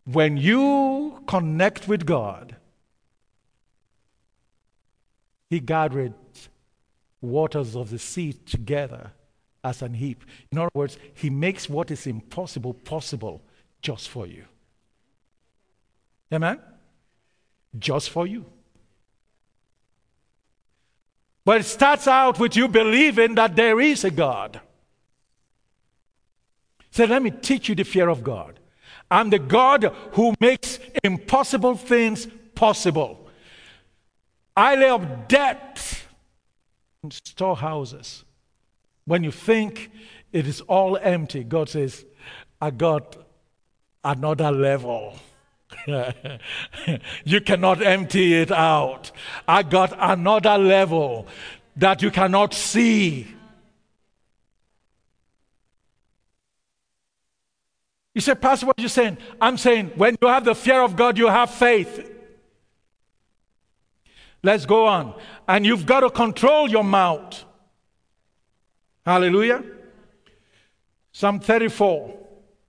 When you connect with God, He gathered waters of the sea together as an heap. In other words, He makes what is impossible possible just for you. Amen? Just for you. But it starts out with you believing that there is a God. So let me teach you the fear of God. I'm the God who makes impossible things possible. I lay up debt in storehouses. When you think it is all empty, God says, I got another level. You cannot empty it out. I got another level that you cannot see. You say, Pastor, what are you saying? I'm saying when you have the fear of God, you have faith. Let's go on. And you've got to control your mouth. Hallelujah. Psalm 34.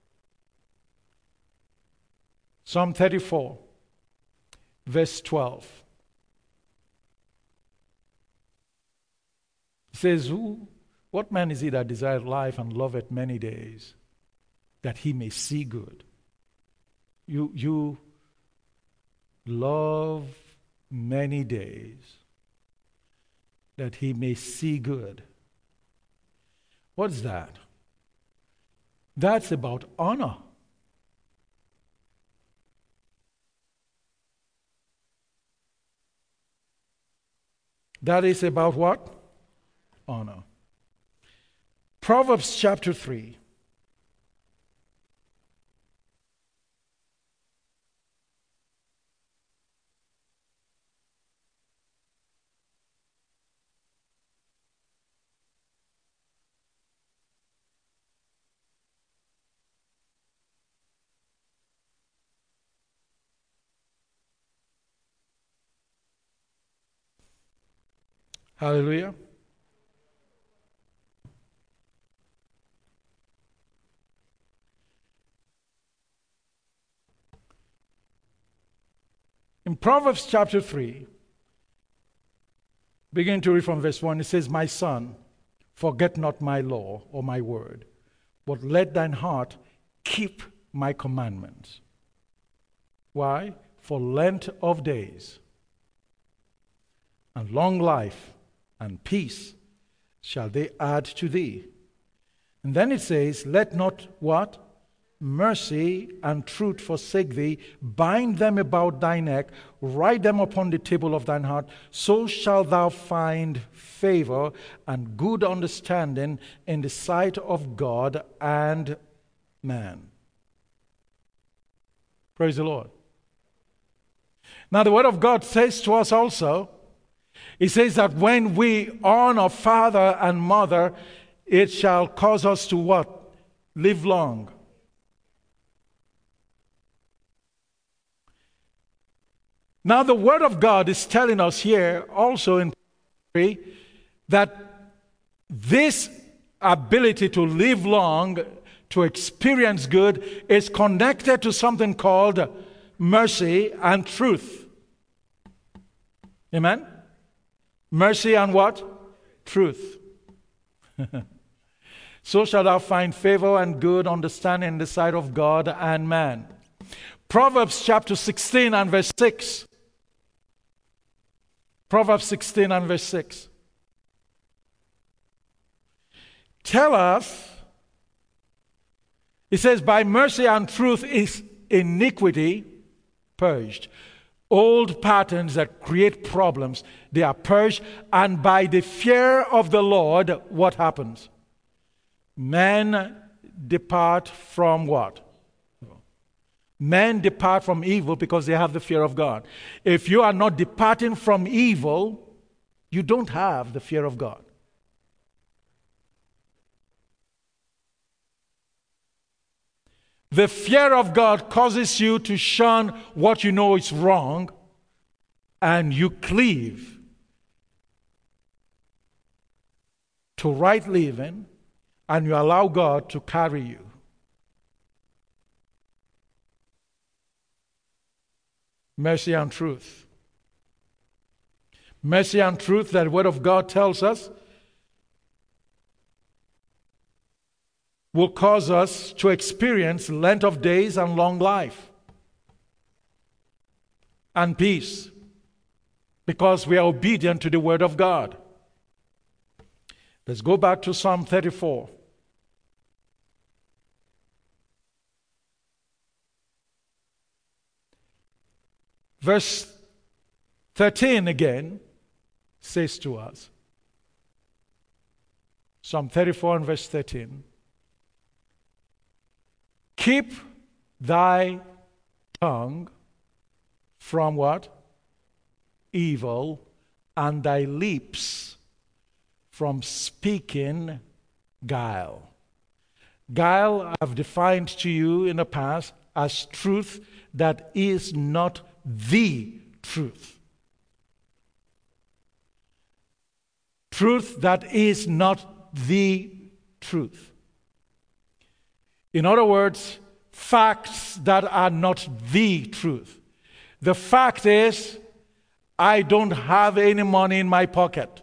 Psalm 34, verse 12. It says, what man is he that desireth life and loveth many days, that he may see good? You love many days, that he may see good. What's that? That's about honor. That is about what? Honor. Proverbs chapter 3. Hallelujah. In Proverbs chapter 3, begin to read from verse 1, it says, My son, forget not my law or my word, but let thine heart keep my commandments. Why? For length of days and long life and peace shall they add to thee. And then it says, let not what? Mercy and truth forsake thee. Bind them about thy neck. Write them upon the table of thine heart. So shalt thou find favor and good understanding in the sight of God and man. Praise the Lord. Now the word of God says to us also, it says that when we honor father and mother, it shall cause us to what? Live long. Now the word of God is telling us here also in that this ability to live long, to experience good, is connected to something called mercy and truth. Amen? Mercy and what? Truth. So shall thou find favor and good understanding in the sight of God and man. Proverbs chapter 16 and verse 6. Proverbs 16 and verse 6. Tell us, it says, by mercy and truth is iniquity purged. Old patterns that create problems, they are purged. And by the fear of the Lord, what happens? Men depart from what? Men depart from evil because they have the fear of God. If you are not departing from evil, you don't have the fear of God. The fear of God causes you to shun what you know is wrong, and you cleave to right living, and you allow God to carry you. Mercy and truth. Mercy and truth, that Word of God tells us, will cause us to experience length of days and long life and peace because we are obedient to the Word of God. Let's go back to Psalm 34. Verse 13 again says to us, Psalm 34 and verse 13, keep thy tongue from what? Evil, and thy lips from speaking guile. Guile I've defined to you in the past as truth that is not the truth. Truth that is not the truth. In other words, facts that are not the truth. The fact is, I don't have any money in my pocket.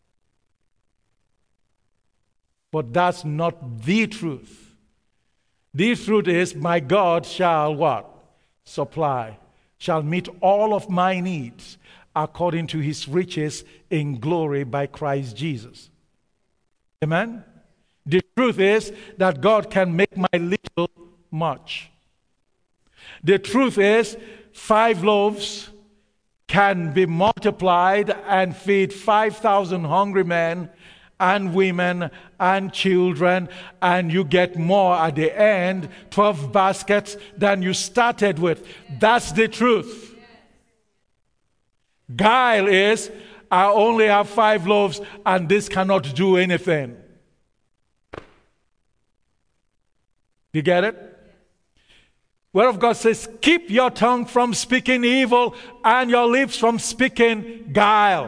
But that's not the truth. The truth is, my God shall what? Supply. Shall meet all of my needs according to his riches in glory by Christ Jesus. Amen? The truth is that God can make my little much. The truth is 5 loaves can be multiplied and feed 5,000 hungry men and women and children, and you get more at the end, 12 baskets than you started with. That's the truth. Guile is, I only have 5 loaves and this cannot do anything. You get it? Word of God says, keep your tongue from speaking evil and your lips from speaking guile.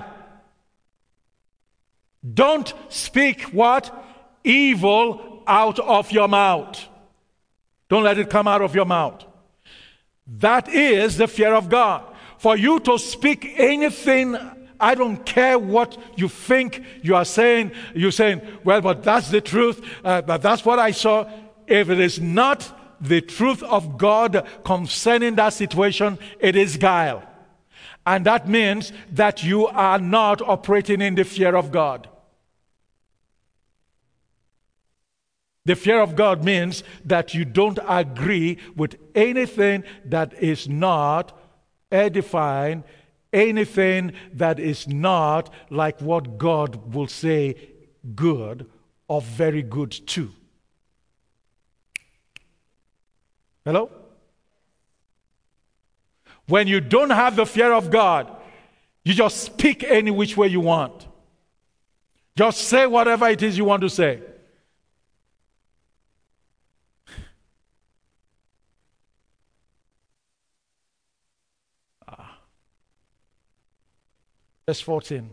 Don't speak what? Evil out of your mouth. Don't let it come out of your mouth. That is the fear of God. For you to speak anything, I don't care what you think you are saying. You're saying, well, but that's the truth. But that's what I saw. If it is not the truth of God concerning that situation, it is guile. And that means that you are not operating in the fear of God. The fear of God means that you don't agree with anything that is not edifying, anything that is not like what God will say good or very good to. Hello? When you don't have the fear of God, you just speak any which way you want. Just say whatever it is you want to say. Verse 14.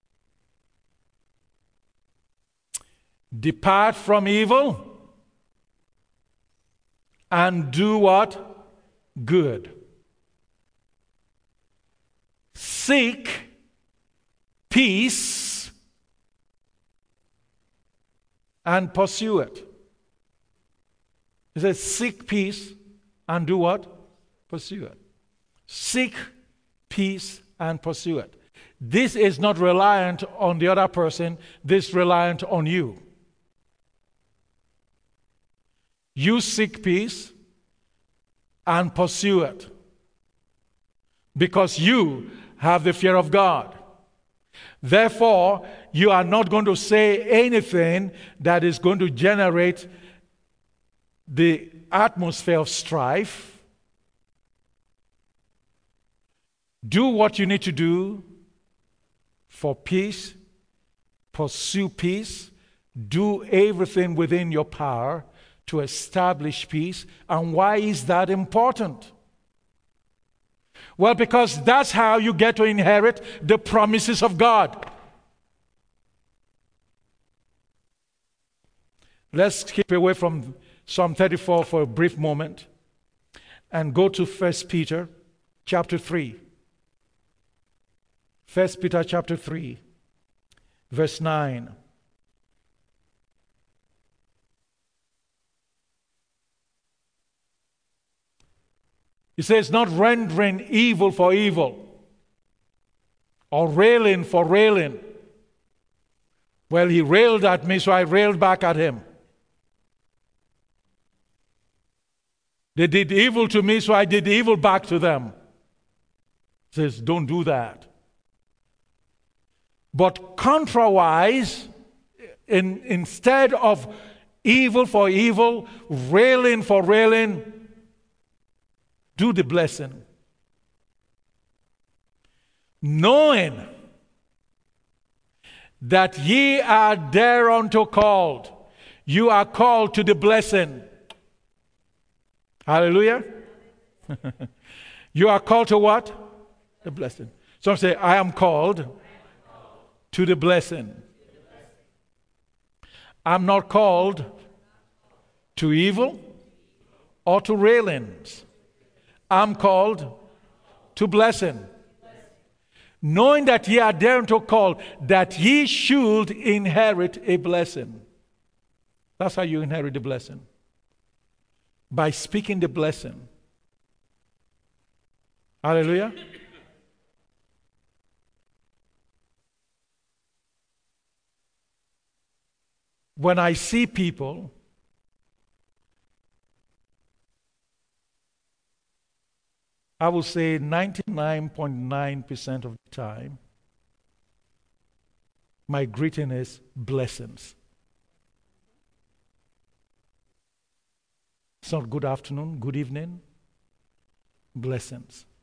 Depart from evil and do what? Good. Seek peace and pursue it. He says, seek peace and do what? Pursue it. Seek peace and pursue it. This is not reliant on the other person. This is reliant on you. You seek peace and pursue it because you have the fear of God. Therefore, you are not going to say anything that is going to generate the atmosphere of strife. Do what you need to do for peace. Pursue peace. Do everything within your power to establish peace. And why is that important? Well, because that's how you get to inherit the promises of God. Let's keep away from Psalm 34 for a brief moment and go to 1 Peter chapter 3. 1 Peter chapter 3, verse 9. He says, not rendering evil for evil, or railing for railing. Well, he railed at me, so I railed back at him. They did evil to me, so I did evil back to them. He says, don't do that. But contrawise, instead of evil for evil, railing for railing, do the blessing. Knowing that ye are thereunto called. You are called to the blessing. Hallelujah. You are called to what? The blessing. Some say, I am called to the blessing. I'm not called to evil or to railings. I'm called to blessing. Knowing that ye are thereunto called, that ye should inherit a blessing. That's how you inherit the blessing. By speaking the blessing. Hallelujah. When I see people I will say 99.9% of the time, my greeting is blessings. It's not good afternoon, good evening, blessings.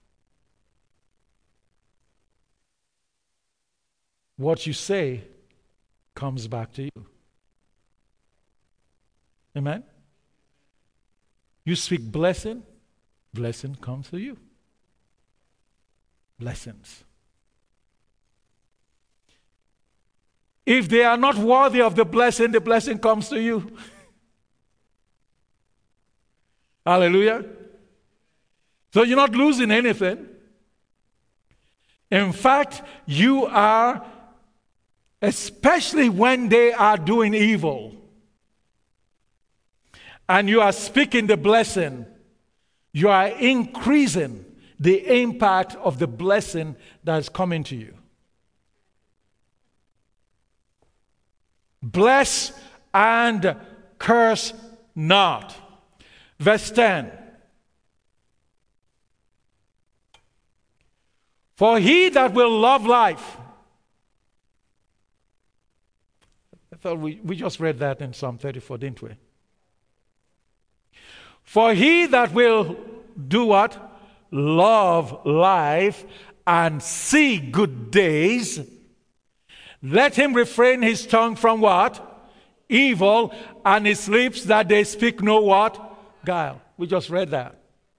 What you say comes back to you. Amen? You speak blessing, blessing comes to you. Blessings. If they are not worthy of the blessing comes to you. Hallelujah. So you're not losing anything. In fact, you are, especially when they are doing evil, and you are speaking the blessing, you are increasing the impact of the blessing that is coming to you. Bless and curse not. Verse 10. For he that will love life. I thought we just read that in Psalm 34, didn't we? For he that will do what? Love life and see good days, let him refrain his tongue from what? Evil, and his lips that they speak no what? Guile. We just read that.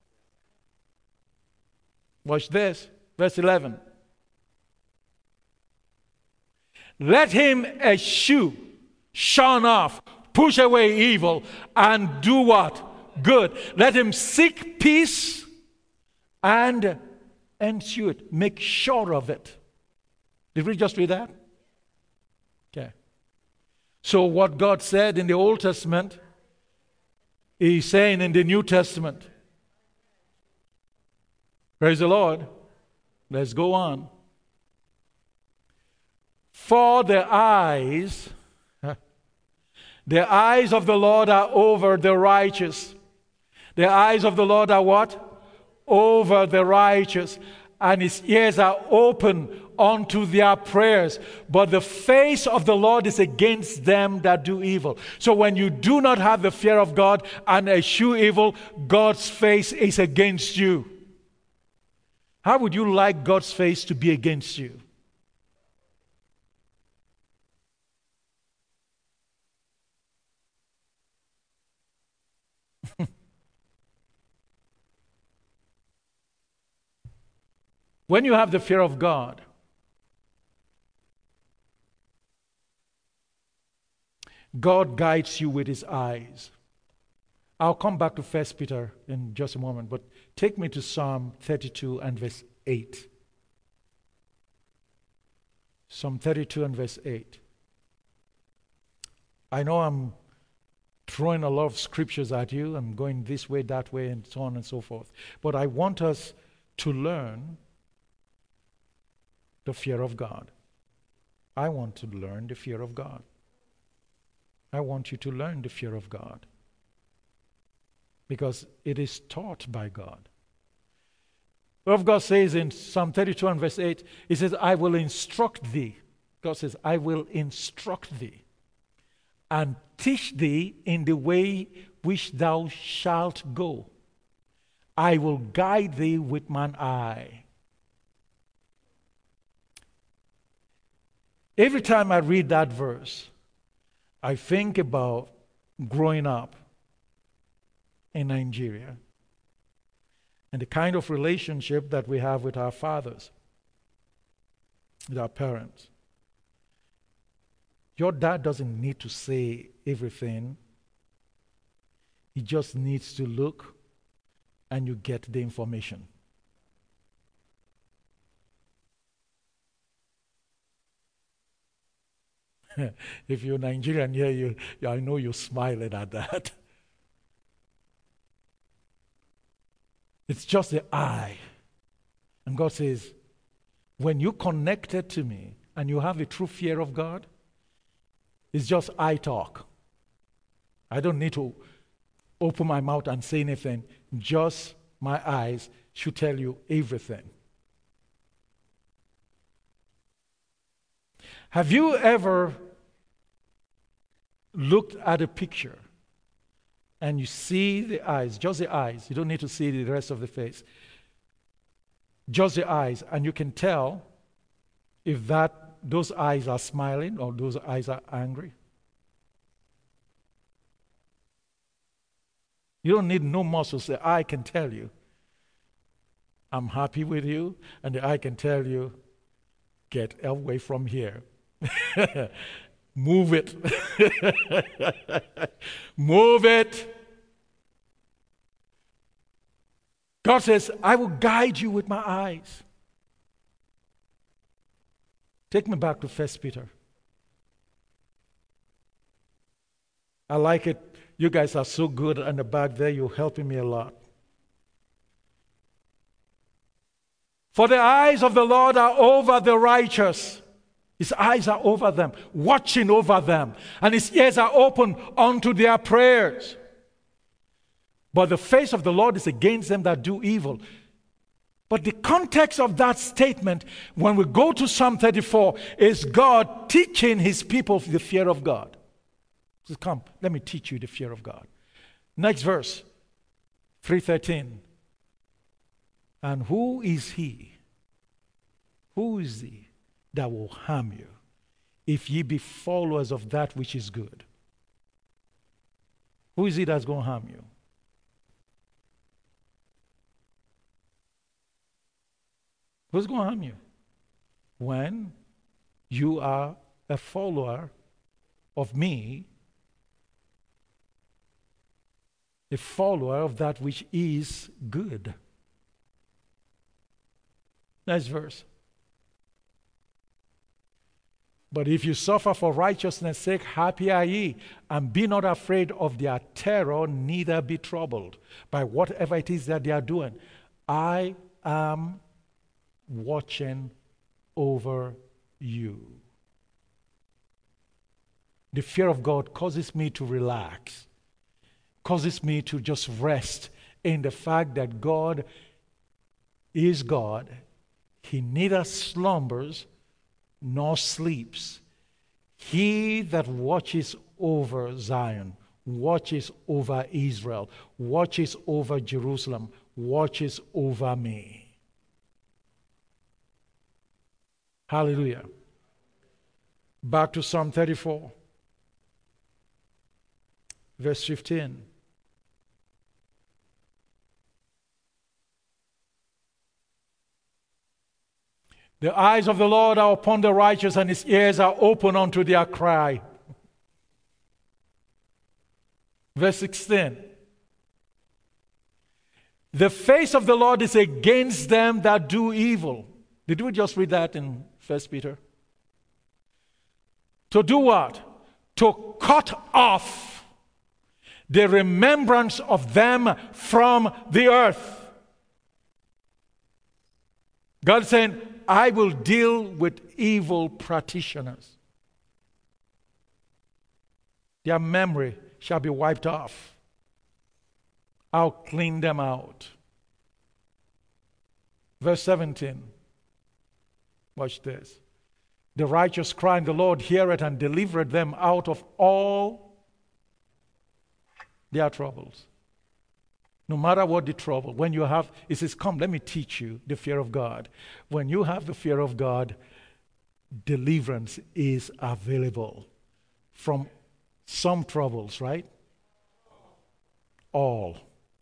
Watch this. Verse 11. Let him eschew, shun off, push away evil, and do what? Good. Let him seek peace and ensue it. Make sure of it. Did we just read that? Okay. So what God said in the Old Testament, He's saying in the New Testament. Praise the Lord. Let's go on. For the eyes of the Lord are over the righteous. The eyes of the Lord are what? Over the righteous. And his ears are open unto their prayers. But the face of the Lord is against them that do evil. So when you do not have the fear of God and eschew evil, God's face is against you. How would you like God's face to be against you? When you have the fear of God, God guides you with his eyes. I'll come back to 1 Peter in just a moment, but take me to Psalm 32 and verse 8. Psalm 32 and verse 8. I know I'm throwing a lot of scriptures at you. I'm going this way, that way, and so on and so forth. But I want us to learn the fear of God. I want to learn the fear of God. I want you to learn the fear of God. Because it is taught by God. The word of God says in Psalm 32 and verse 8, He says, I will instruct thee. God says, I will instruct thee and teach thee in the way which thou shalt go. I will guide thee with mine eye. Every time I read that verse, I think about growing up in Nigeria and the kind of relationship that we have with our fathers, with our parents. Your dad doesn't need to say everything. He just needs to look and you get the information. If you're Nigerian here, I know you're smiling at that. It's just the eye. And God says, when you connected to me and you have a true fear of God, it's just eye talk. I don't need to open my mouth and say anything. Just my eyes should tell you everything. Have you ever looked at a picture and you see the eyes, just the eyes, you don't need to see the rest of the face, just the eyes, and you can tell if those eyes are smiling or those eyes are angry? You don't need no muscles. The eye can tell you, I'm happy with you, and the eye can tell you, get away from here. Move it. Move it. God says, I will guide you with my eyes. Take me back to 1 Peter. I like it. You guys are so good in the back there. You're helping me a lot. For the eyes of the Lord are over the righteous. His eyes are over them, watching over them. And His ears are open unto their prayers. But the face of the Lord is against them that do evil. But the context of that statement, when we go to Psalm 34, is God teaching His people the fear of God. He says, come, let me teach you the fear of God. Next verse, 3:13. And who is he? Who is he that will harm you, if ye be followers of that which is good? Who is it that's going to harm you? Who's going to harm you? When you are a follower of me, a follower of that which is good. Next verse. But if you suffer for righteousness' sake, happy are ye, and be not afraid of their terror, neither be troubled by whatever it is that they are doing. I am watching over you. The fear of God causes me to relax, causes me to just rest in the fact that God is God. He neither slumbers nor sleeps. He that watches over Zion, watches over Israel, watches over Jerusalem, watches over me. Hallelujah. Back to Psalm 34, verse 15. The eyes of the Lord are upon the righteous, and His ears are open unto their cry. Verse 16. The face of the Lord is against them that do evil. Did we just read that in 1 Peter? To do what? To cut off the remembrance of them from the earth. God is saying, I will deal with evil practitioners. Their memory shall be wiped off. I'll clean them out. Verse 17. Watch this. The righteous cry, and the Lord heareth and delivereth them out of all their troubles. No matter what the trouble, when you have, it says, come, let me teach you the fear of God. When you have the fear of God, deliverance is available from some troubles, right? All.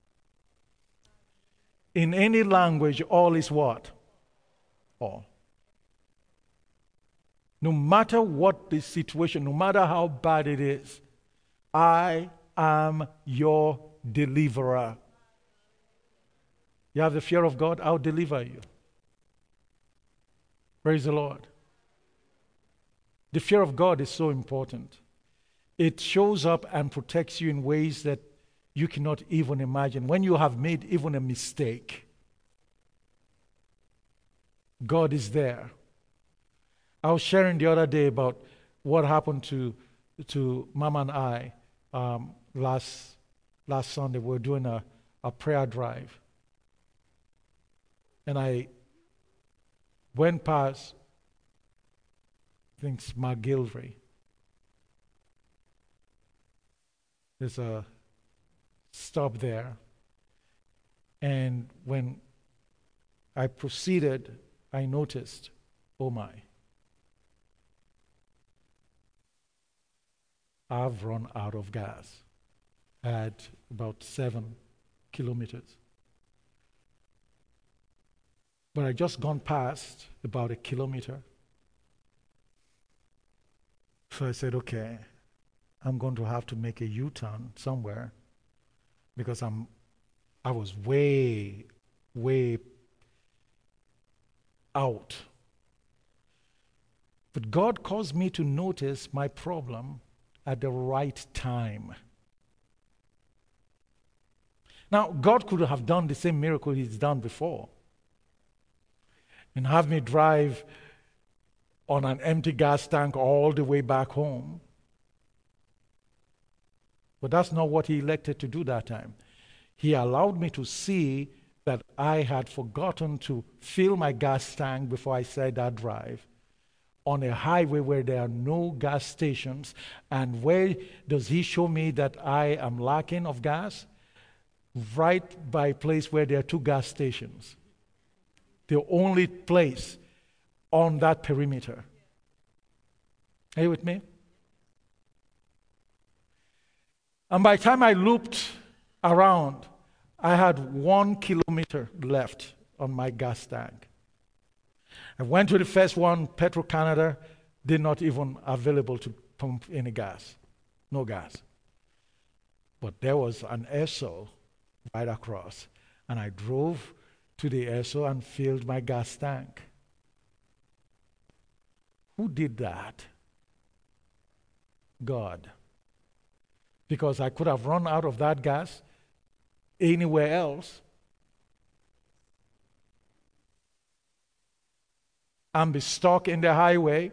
In any language, all is what? All. No matter what the situation, no matter how bad it is, I am your deliverer. You have the fear of God, I'll deliver you. Praise the Lord. The fear of God is so important. It shows up and protects you in ways that you cannot even imagine. When you have made even a mistake, God is there. I was sharing the other day about what happened to Mama and I last Sunday. We were doing a prayer drive. And I went past, I think it's McGilvery. There's a stop there. And when I proceeded, I noticed, oh my, I've run out of gas. I had about 7 kilometers. But I just gone past about 1 kilometer. So I said, okay, I'm going to have to make a U-turn somewhere because I was way out. But God caused me to notice my problem at the right time. Now, God could have done the same miracle He's done before and have me drive on an empty gas tank all the way back home. But that's not what He elected to do that time. He allowed me to see that I had forgotten to fill my gas tank before I started that drive on a highway where there are no gas stations. And where does He show me that I am lacking of gas? Right by a place where there are 2 gas stations. The only place on that perimeter. Are you with me? And by the time I looped around, I had 1 kilometer left on my gas tank. I went to the first one, Petro-Canada, did not even available to pump any gas. No gas. But there was an Esso right across. And I drove to the Esso and filled my gas tank. Who did that? God. Because I could have run out of that gas anywhere else and be stuck in the highway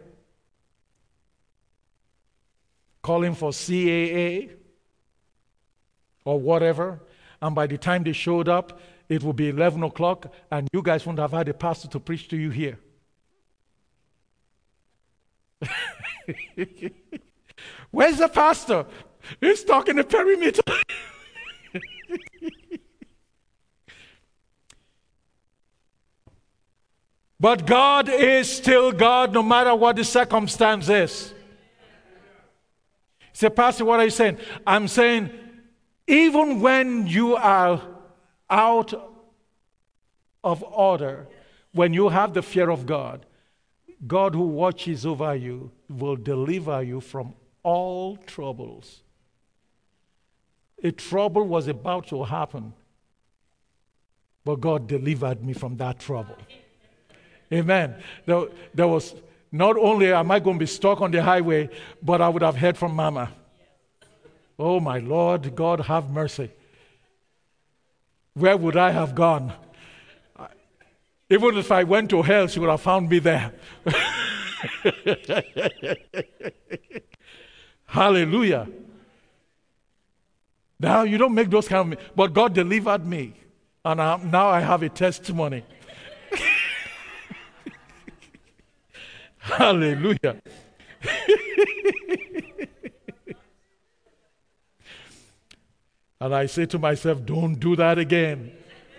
calling for CAA or whatever, and by the time they showed up, it would be 11 o'clock, and you guys wouldn't have had a pastor to preach to you here. Where's the pastor? He's stuck in the perimeter. But God is still God no matter what the circumstance is. Say, Pastor, what are you saying? I'm saying, even when you are out of order, when you have the fear of God, God who watches over you will deliver you from all troubles. A trouble was about to happen. But God delivered me from that trouble. Amen. There was, not only am I going to be stuck on the highway, but I would have heard from Mama. Oh my Lord, God have mercy. Where would I have gone? Even if I went to hell, she would have found me there. Hallelujah. Now, you don't make those kind of, but God delivered me. And now I have a testimony. Hallelujah. And I say to myself, don't do that again.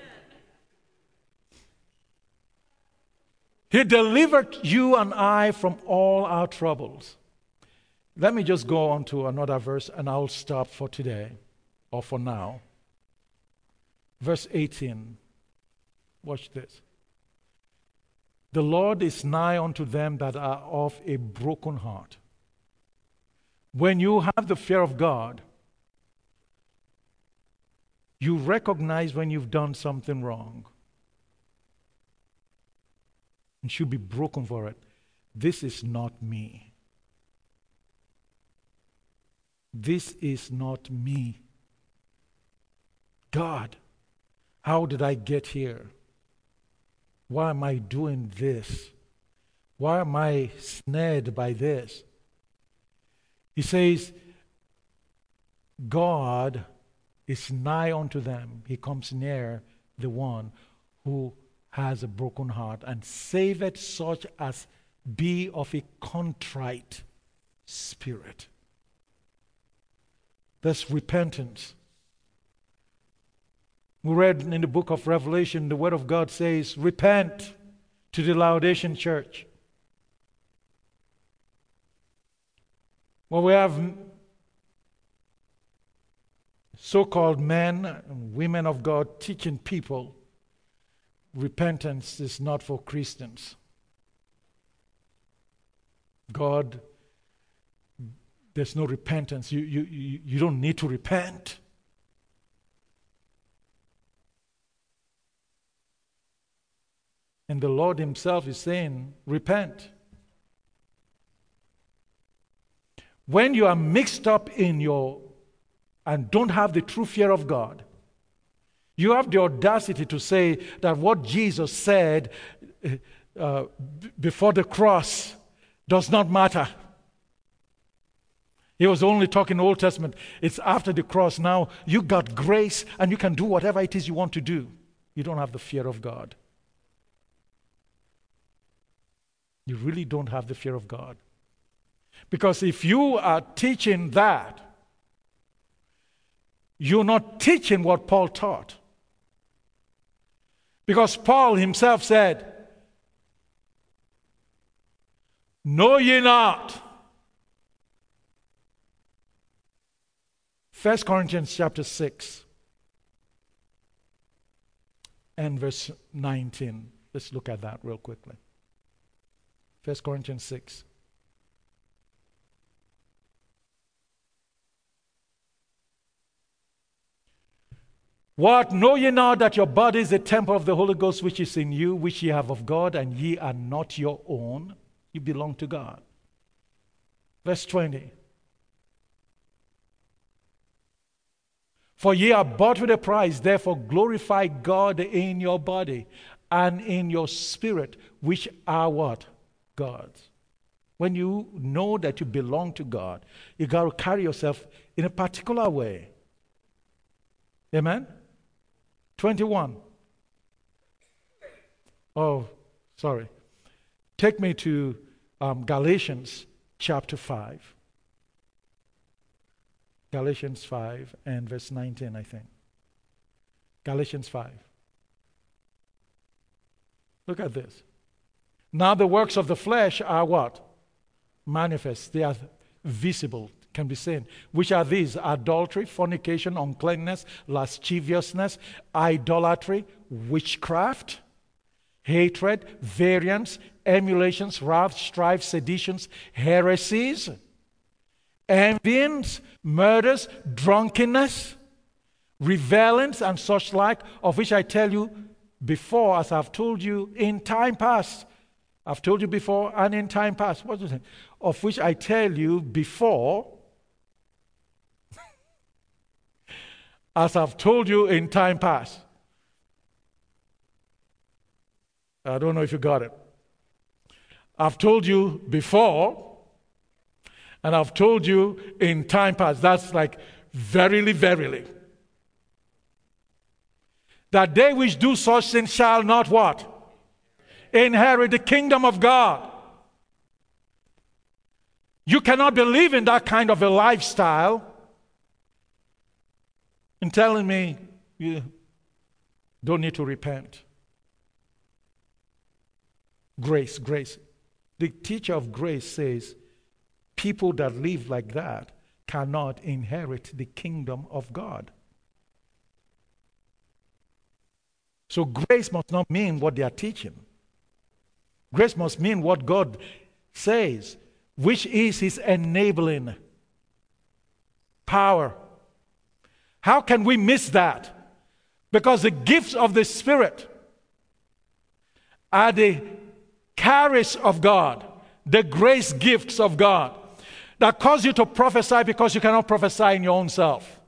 He delivered you and I from all our troubles. Let me just go on to another verse and I'll stop for today, or for now. Verse 18. Watch this. The Lord is nigh unto them that are of a broken heart. When you have the fear of God, you recognize when you've done something wrong. And should be broken for it. This is not me. This is not me. God, how did I get here? Why am I doing this? Why am I snared by this? He says, God is nigh unto them. He comes near the one who has a broken heart, and saveth such as be of a contrite spirit. That's repentance. We read in the book of Revelation, the Word of God says, repent to the Laodicean church. Well, we have so-called men and women of God teaching people repentance is not for Christians. God, there's no repentance. You don't need to repent. And the Lord himself is saying, repent. When you are mixed up in and don't have the true fear of God, you have the audacity to say that what Jesus said before the cross does not matter. He was only talking Old Testament. It's after the cross. Now you got grace and you can do whatever it is you want to do. You don't have the fear of God. You really don't have the fear of God. Because if you are teaching that, you're not teaching what Paul taught. Because Paul himself said, know ye not. 1 Corinthians chapter 6 and verse 19. Let's look at that real quickly. 1 Corinthians 6. What? Know ye not that your body is the temple of the Holy Ghost which is in you, which ye have of God, and ye are not your own? You belong to God. Verse 20. For ye are bought with a price, therefore glorify God in your body and in your spirit, which are what? God's. When you know that you belong to God, you got to carry yourself in a particular way. Amen? 21. Oh, sorry. Take me to Galatians chapter 5. Galatians 5 and verse 19, I think. Galatians 5. Look at this. Now the works of the flesh are what? Manifest. They are visible, can be seen. Which are these? Adultery, fornication, uncleanness, lasciviousness, idolatry, witchcraft, hatred, variance, emulations, wrath, strife, seditions, heresies, envyings, murders, drunkenness, revelings, and such like, of which I tell you, before, as I've told you in time past. I've told you before and in time past. What is it? Of which I tell you before, as I've told you in time past. I don't know if you got it. I've told you before, and I've told you in time past. That's like verily, verily. That they which do such things shall not what? Inherit the kingdom of God. You cannot believe in that kind of a lifestyle and telling me you don't need to repent. Grace, grace. The teacher of grace says people that live like that cannot inherit the kingdom of God. So grace must not mean what they are teaching. Grace must mean what God says, which is His enabling power. How can we miss that? Because the gifts of the Spirit are the charis of God, the grace gifts of God that cause you to prophesy because you cannot prophesy in your own self.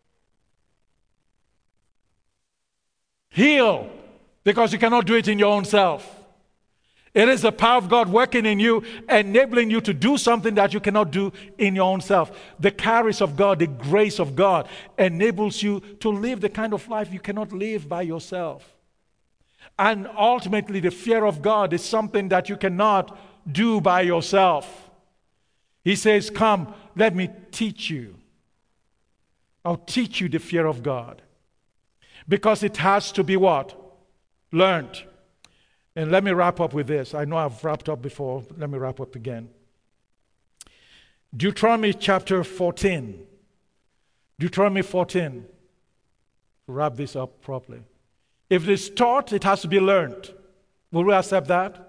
Heal because you cannot do it in your own self. It is the power of God working in you, enabling you to do something that you cannot do in your own self. The charis of God, the grace of God enables you to live the kind of life you cannot live by yourself. And ultimately, the fear of God is something that you cannot do by yourself. He says, come, let me teach you. I'll teach you the fear of God. Because it has to be what? Learned. And let me wrap up with this. I know I've wrapped up before. But let me wrap up again. Deuteronomy chapter 14. Deuteronomy 14. Wrap this up properly. If it is taught, it has to be learned. Will we accept that?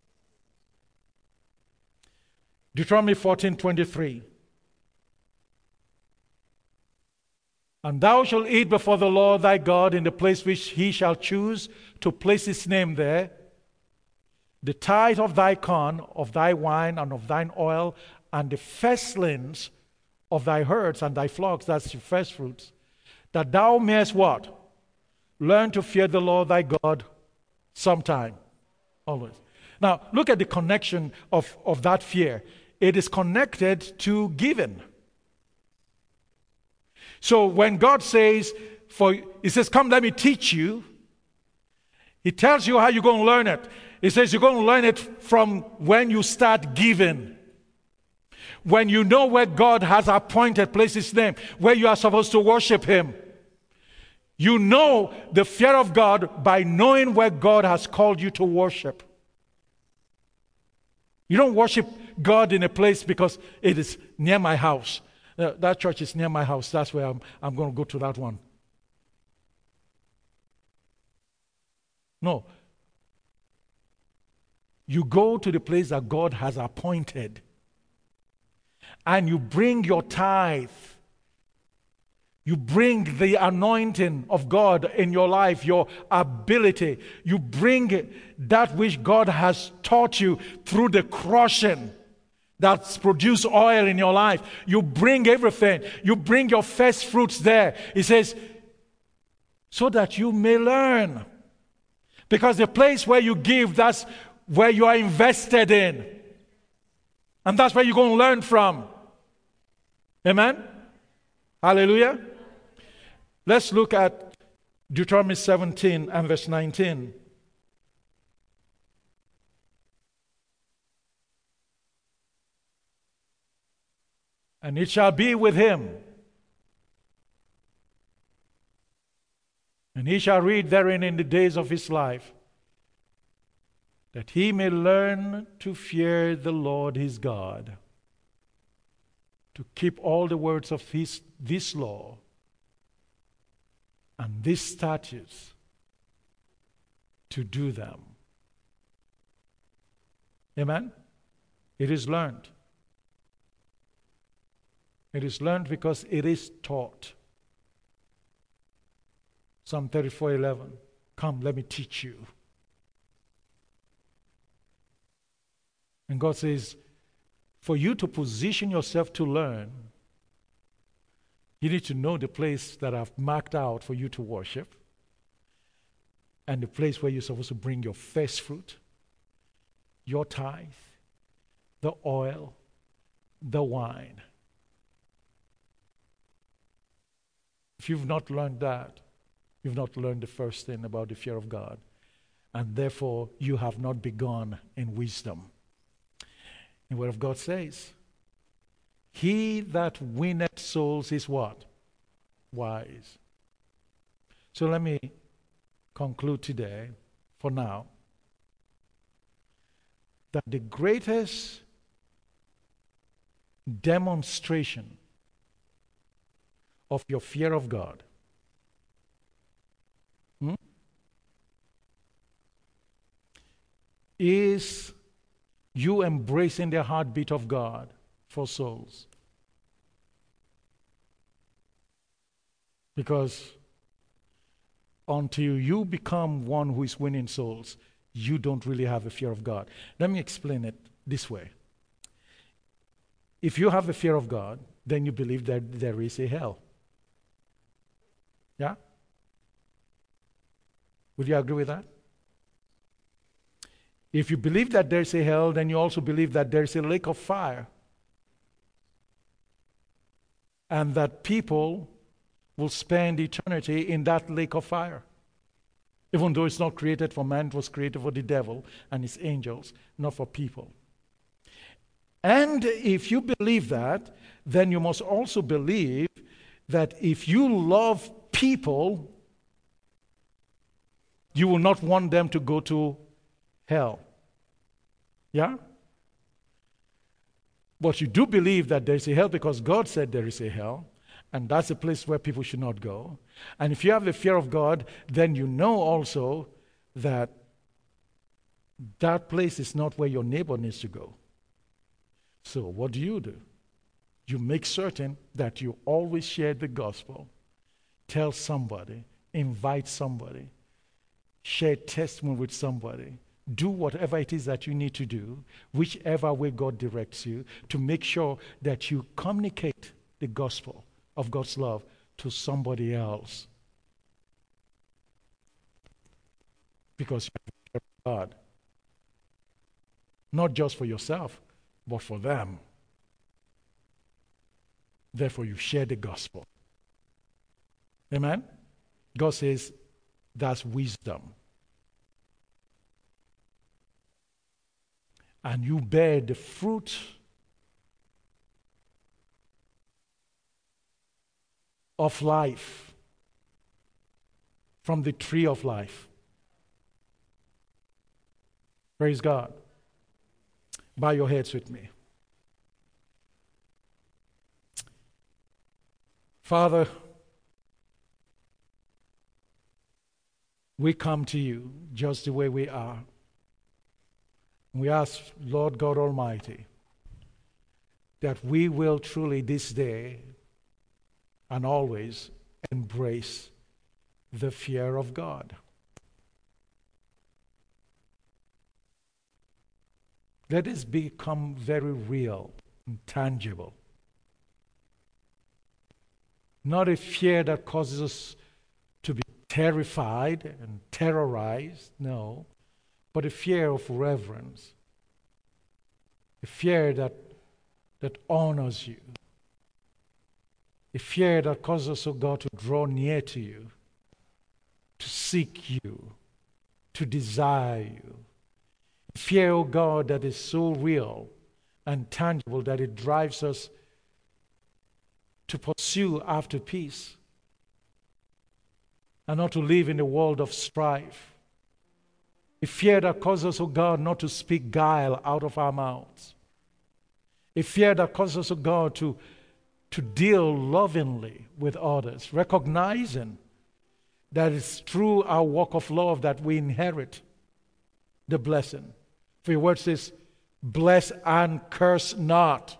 Deuteronomy 14:23. And thou shalt eat before the Lord thy God in the place which He shall choose to place His name there, the tithe of thy corn, of thy wine, and of thine oil, and the firstlings of thy herds and thy flocks, that's your first fruits, that thou mayest what? Learn to fear the Lord thy God sometime. Always. Now, look at the connection of that fear. It is connected to giving. So when God says, He says, come, let me teach you, He tells you how you're going to learn it. He says you're going to learn it from when you start giving. When you know where God has appointed, place His name, where you are supposed to worship Him. You know the fear of God by knowing where God has called you to worship. You don't worship God in a place because it is near my house. That church is near my house. That's where I'm going to go to that one. No. You go to the place that God has appointed. And you bring your tithe. You bring the anointing of God in your life, your ability. You bring that which God has taught you through the crushing that's produced oil in your life. You bring everything. You bring your first fruits there. He says, so that you may learn. Because the place where you give, that's where you are invested in. And that's where you're going to learn from. Amen? Hallelujah? Let's look at Deuteronomy 17 and verse 19. And it shall be with him, and he shall read therein in the days of his life, that he may learn to fear the Lord his God, to keep all the words of this law and these statutes, to do them. Amen? It is learned. It is learned because it is taught. Psalm 34:11. Come, let me teach you. And God says, for you to position yourself to learn, you need to know the place that I've marked out for you to worship, and the place where you're supposed to bring your first fruit, your tithe, the oil, the wine. If you've not learned that, you've not learned the first thing about the fear of God, and therefore you have not begun in wisdom. The Word of God says, he that winneth souls is what? Wise. So let me conclude today, for now, that the greatest demonstration of your fear of God is you embracing the heartbeat of God for souls. Because until you become one who is winning souls, you don't really have a fear of God. Let me explain it this way. If you have a fear of God, then you believe that there is a hell. Yeah? Would you agree with that? If you believe that there's a hell, then you also believe that there's a lake of fire. And that people will spend eternity in that lake of fire. Even though it's not created for man, it was created for the devil and his angels, not for people. And if you believe that, then you must also believe that if you love people, you will not want them to go to hell. Yeah? But you do believe that there's a hell because God said there is a hell, and that's a place where people should not go. And if you have the fear of God, then you know also that that place is not where your neighbor needs to go. So what do? You make certain that you always share the gospel. Tell somebody, invite somebody, share testimony with somebody. Do whatever it is that you need to do, whichever way God directs you, to make sure that you communicate the gospel of God's love to somebody else. Because you have God. Not just for yourself, but for them. Therefore, you share the gospel. Amen? God says that's wisdom. And you bear the fruit of life from the tree of life. Praise God. Bow your heads with me. Father, we come to you just the way we are. We ask, Lord God Almighty, that we will truly this day and always embrace the fear of God. Let this become very real and tangible. Not a fear that causes us to be terrified and terrorized, no, but a fear of reverence, a fear that honors you, a fear that causes us, oh God, to draw near to you, to seek you, to desire you. A fear, oh God, that is so real and tangible that it drives us to pursue after peace and not to live in a world of strife. A fear that causes us, oh God, not to speak guile out of our mouths. A fear that causes us, oh God, to deal lovingly with others, recognizing that it's through our walk of love that we inherit the blessing. For your word says, bless and curse not.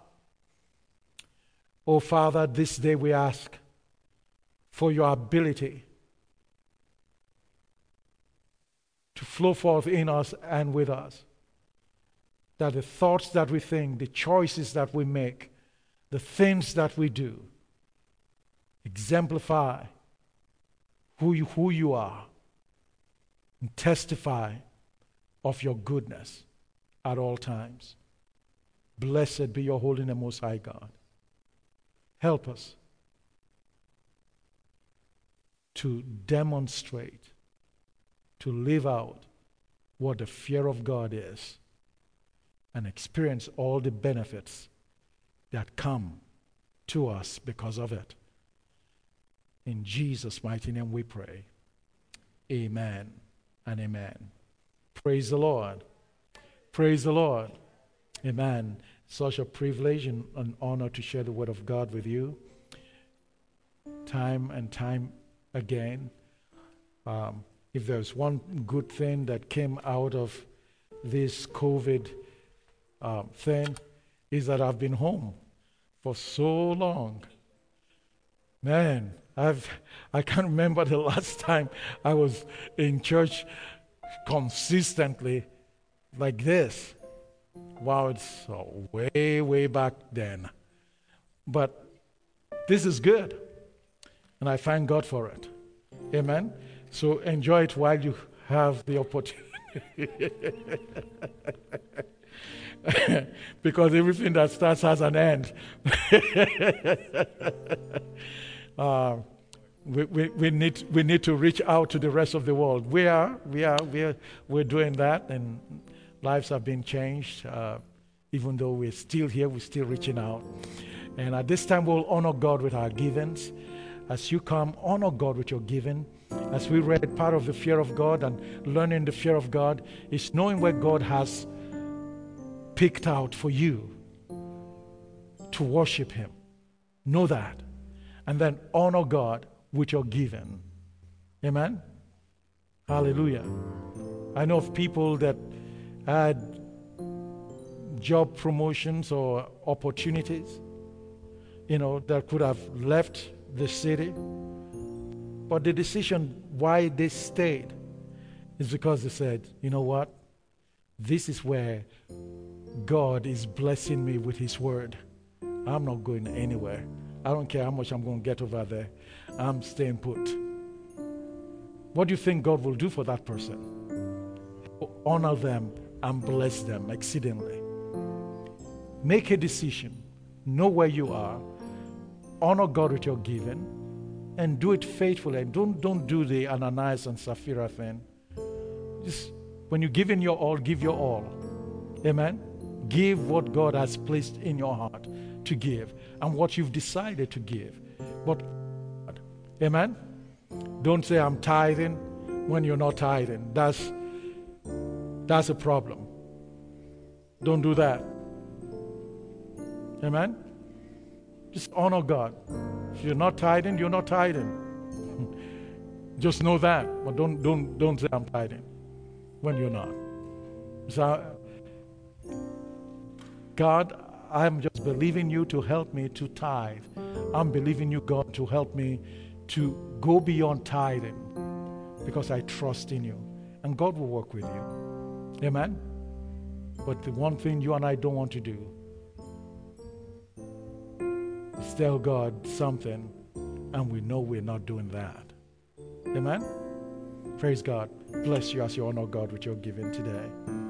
Oh Father, this day we ask for your ability to flow forth in us and with us. That the thoughts that we think, the choices that we make, the things that we do exemplify who you are and testify of your goodness at all times. Blessed be your holy name, Most High God. Help us to demonstrate, to live out what the fear of God is and experience all the benefits that come to us because of it. In Jesus' mighty name we pray. Amen and amen. Praise the Lord. Praise the Lord. Amen. Such a privilege and an honor to share the word of God with you. Time and time again. If there's one good thing that came out of this COVID thing, is that I've been home for so long. Man, I can't remember the last time I was in church consistently like this. Wow, it's way, way back then. But this is good, and I thank God for it. Amen. So enjoy it while you have the opportunity. Because everything that starts has an end. We need to reach out to the rest of the world. We're doing that, and lives have been changed. Even though we're still here, we're still reaching out. And at this time, we'll honor God with our givings. As you come, honor God with your giving. As we read, part of the fear of God and learning the fear of God is knowing where God has picked out for you to worship Him. Know that. And then honor God with your giving. Amen? Hallelujah. I know of people that had job promotions or opportunities, that could have left the city. But the decision why they stayed is because they said, you know what? This is where God is blessing me with His word. I'm not going anywhere. I don't care how much I'm going to get over there. I'm staying put. What do you think God will do for that person? Honor them and bless them exceedingly. Make a decision. Know where you are. Honor God with your giving. And do it faithfully. Don't do the Ananias and Sapphira thing. Just when you give in your all, give your all. Amen? Give what God has placed in your heart to give and what you've decided to give. But, amen? Don't say I'm tithing when you're not tithing. That's a problem. Don't do that. Amen? Just honor God. If you're not tithing, you're not tithing. Just know that. But don't say I'm tithing when you're not. So, God, I'm just believing you to help me to tithe. I'm believing you, God, to help me to go beyond tithing because I trust in you. And God will work with you. Amen? But the one thing you and I don't want to do is tell God something and we know we're not doing that. Amen? Praise God. Bless you as you honor God with your giving today.